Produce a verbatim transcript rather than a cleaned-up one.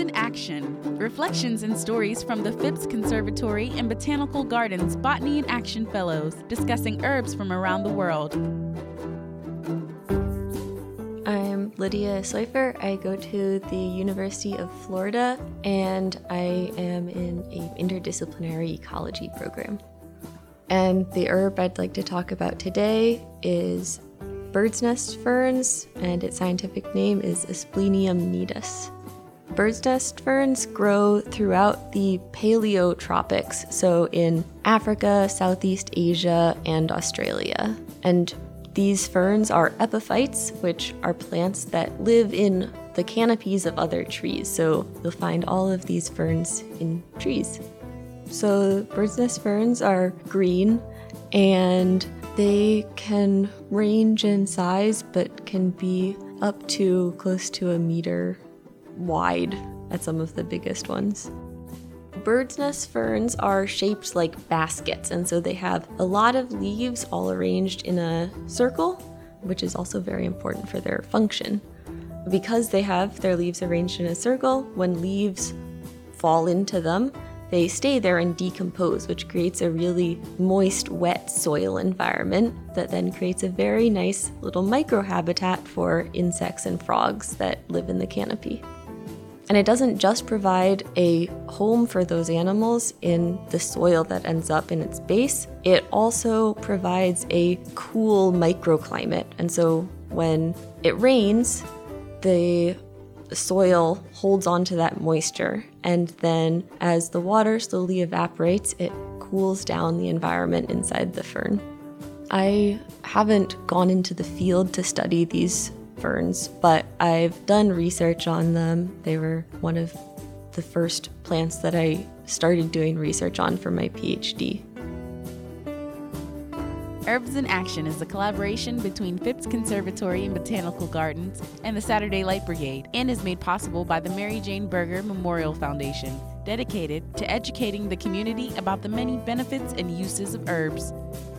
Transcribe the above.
in Action, reflections and stories from the Phipps Conservatory and Botanical Gardens Botany in Action Fellows, discussing herbs from around the world. I'm Lydia Seufer. I go to the University of Florida, and I am in an interdisciplinary ecology program. And the herb I'd like to talk about today is bird's nest ferns, and its scientific name is Asplenium nidus. Bird's nest ferns grow throughout the paleotropics, so in Africa, Southeast Asia, and Australia. And these ferns are epiphytes, which are plants that live in the canopies of other trees. So you'll find all of these ferns in trees. So bird's nest ferns are green, and they can range in size, but can be up to close to a meter wide at some of the biggest ones. Bird's nest ferns are shaped like baskets, and so they have a lot of leaves all arranged in a circle, which is also very important for their function. Because they have their leaves arranged in a circle, when leaves fall into them, they stay there and decompose, which creates a really moist, wet soil environment that then creates a very nice little microhabitat for insects and frogs that live in the canopy. And it doesn't just provide a home for those animals in the soil that ends up in its base, it also provides a cool microclimate. And so when it rains, the soil holds onto that moisture. And then as the water slowly evaporates, it cools down the environment inside the fern. I haven't gone into the field to study these ferns, but I've done research on them. They were one of the first plants that I started doing research on for my PhD. Herbs in Action is a collaboration between Phipps Conservatory and Botanical Gardens and the Saturday Light Brigade, and is made possible by the Mary Jane Berger Memorial Foundation, dedicated to educating the community about the many benefits and uses of herbs.